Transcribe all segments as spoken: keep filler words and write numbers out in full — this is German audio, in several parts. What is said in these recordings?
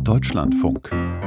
Deutschlandfunk.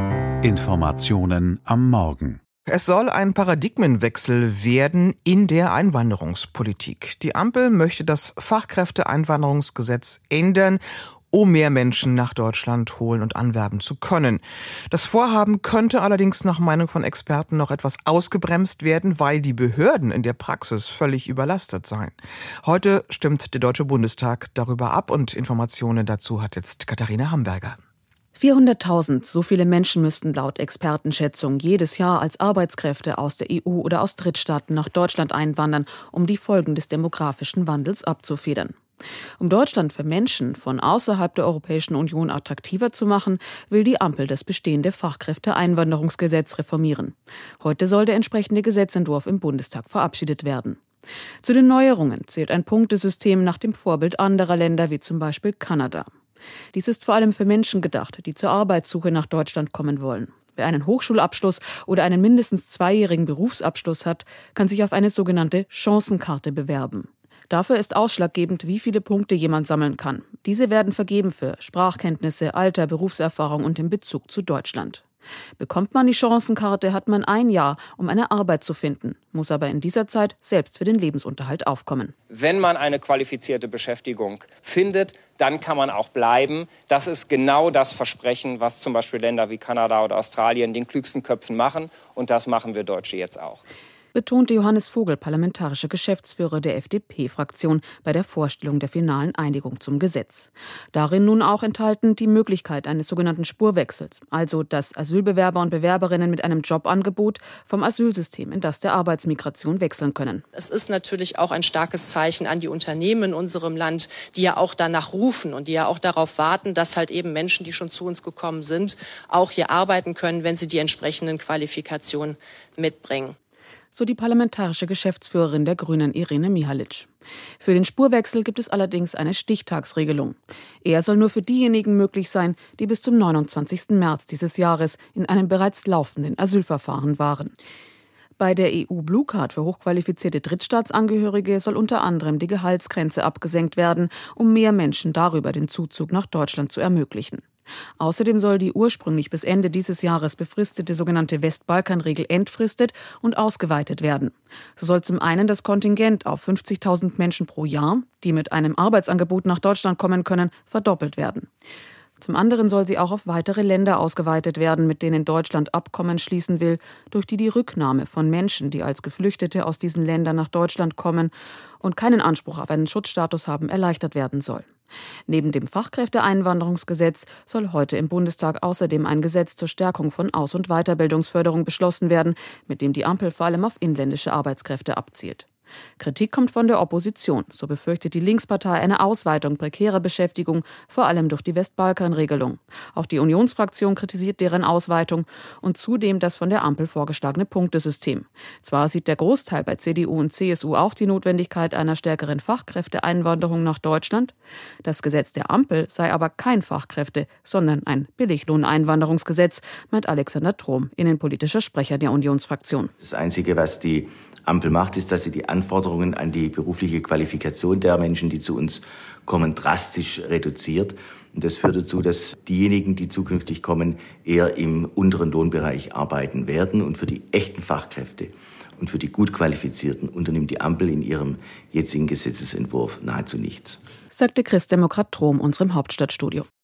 Informationen am Morgen. Es soll ein Paradigmenwechsel werden in der Einwanderungspolitik. Die Ampel möchte das Fachkräfteeinwanderungsgesetz ändern, um mehr Menschen nach Deutschland holen und anwerben zu können. Das Vorhaben könnte allerdings nach Meinung von Experten noch etwas ausgebremst werden, weil die Behörden in der Praxis völlig überlastet seien. Heute stimmt der Deutsche Bundestag darüber ab und Informationen dazu hat jetzt Katharina Hamburger. vierhunderttausend, so viele Menschen müssten laut Expertenschätzung jedes Jahr als Arbeitskräfte aus der E U oder aus Drittstaaten nach Deutschland einwandern, um die Folgen des demografischen Wandels abzufedern. Um Deutschland für Menschen von außerhalb der Europäischen Union attraktiver zu machen, will die Ampel das bestehende Fachkräfteeinwanderungsgesetz reformieren. Heute soll der entsprechende Gesetzentwurf im Bundestag verabschiedet werden. Zu den Neuerungen zählt ein Punktesystem nach dem Vorbild anderer Länder wie zum Beispiel Kanada. Dies ist vor allem für Menschen gedacht, die zur Arbeitssuche nach Deutschland kommen wollen. Wer einen Hochschulabschluss oder einen mindestens zweijährigen Berufsabschluss hat, kann sich auf eine sogenannte Chancenkarte bewerben. Dafür ist ausschlaggebend, wie viele Punkte jemand sammeln kann. Diese werden vergeben für Sprachkenntnisse, Alter, Berufserfahrung und den Bezug zu Deutschland. Bekommt man die Chancenkarte, hat man ein Jahr, um eine Arbeit zu finden, muss aber in dieser Zeit selbst für den Lebensunterhalt aufkommen. Wenn man eine qualifizierte Beschäftigung findet, dann kann man auch bleiben. Das ist genau das Versprechen, was zum Beispiel Länder wie Kanada oder Australien den klügsten Köpfen machen. Und das machen wir Deutsche jetzt auch. Betonte Johannes Vogel, parlamentarischer Geschäftsführer der F D P-Fraktion, bei der Vorstellung der finalen Einigung zum Gesetz. Darin nun auch enthalten die Möglichkeit eines sogenannten Spurwechsels, also dass Asylbewerber und Bewerberinnen mit einem Jobangebot vom Asylsystem in das der Arbeitsmigration wechseln können. Es ist natürlich auch ein starkes Zeichen an die Unternehmen in unserem Land, die ja auch danach rufen und die ja auch darauf warten, dass halt eben Menschen, die schon zu uns gekommen sind, auch hier arbeiten können, wenn sie die entsprechenden Qualifikationen mitbringen. So die parlamentarische Geschäftsführerin der Grünen Irene Mihalic. Für den Spurwechsel gibt es allerdings eine Stichtagsregelung. Er soll nur für diejenigen möglich sein, die bis zum neunundzwanzigsten März dieses Jahres in einem bereits laufenden Asylverfahren waren. Bei der E U-Blue Card für hochqualifizierte Drittstaatsangehörige soll unter anderem die Gehaltsgrenze abgesenkt werden, um mehr Menschen darüber den Zuzug nach Deutschland zu ermöglichen. Außerdem soll die ursprünglich bis Ende dieses Jahres befristete sogenannte Westbalkan-Regel entfristet und ausgeweitet werden. So soll zum einen das Kontingent auf fünfzigtausend Menschen pro Jahr, die mit einem Arbeitsangebot nach Deutschland kommen können, verdoppelt werden. Zum anderen soll sie auch auf weitere Länder ausgeweitet werden, mit denen Deutschland Abkommen schließen will, durch die die Rücknahme von Menschen, die als Geflüchtete aus diesen Ländern nach Deutschland kommen und keinen Anspruch auf einen Schutzstatus haben, erleichtert werden soll. Neben dem Fachkräfteeinwanderungsgesetz soll heute im Bundestag außerdem ein Gesetz zur Stärkung von Aus- und Weiterbildungsförderung beschlossen werden, mit dem die Ampel vor allem auf inländische Arbeitskräfte abzielt. Kritik kommt von der Opposition. So befürchtet die Linkspartei eine Ausweitung prekärer Beschäftigung, vor allem durch die Westbalkan-Regelung. Auch die Unionsfraktion kritisiert deren Ausweitung und zudem das von der Ampel vorgeschlagene Punktesystem. Zwar sieht der Großteil bei C D U und C S U auch die Notwendigkeit einer stärkeren Fachkräfteeinwanderung nach Deutschland. Das Gesetz der Ampel sei aber kein Fachkräfte-, sondern ein Billiglohneinwanderungsgesetz, meint Alexander Trom, innenpolitischer Sprecher der Unionsfraktion. Das Einzige, was die Ampel macht, ist, dass sie die Anforderungen an die berufliche Qualifikation der Menschen, die zu uns kommen, drastisch reduziert. Und das führt dazu, dass diejenigen, die zukünftig kommen, eher im unteren Lohnbereich arbeiten werden. Und für die echten Fachkräfte und für die gut Qualifizierten unternimmt die Ampel in ihrem jetzigen Gesetzesentwurf nahezu nichts. Sagte Christdemokrat Trom unserem Hauptstadtstudio.